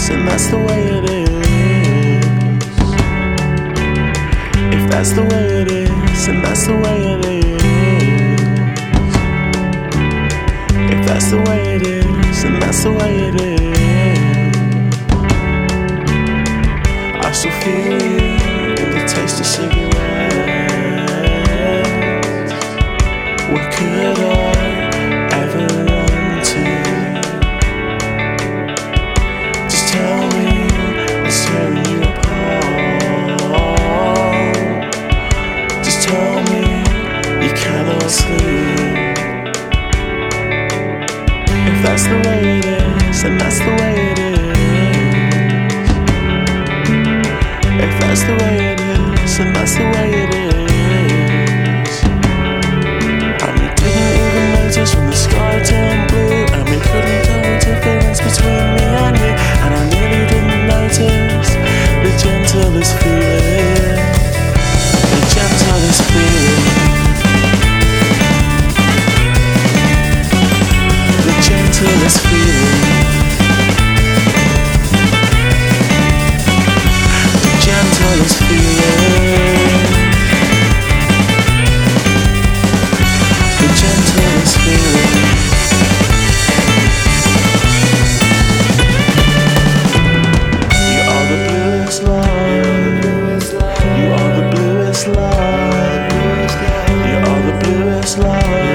is, and that's the way it is. If that's the way it is, and that's the way it is. If that's the way it is, and that's the way it is. I still feel you in the taste of cigarettes. What could I ever run to? Just tell me what's tearing you apart. Just tell me you cannot sleep. If that's the way it is, and that's the way it is. If that's the way it is, and that's the way it is. And we didn't even notice when the sky turned blue, and we couldn't tell the difference between me and you. And I nearly didn't notice the gentlest feeling, the gentlest feeling, the gentlest feeling. Gentlest feeling, the gentlest feeling. You are the bluest light. You are the bluest light. You are the bluest light.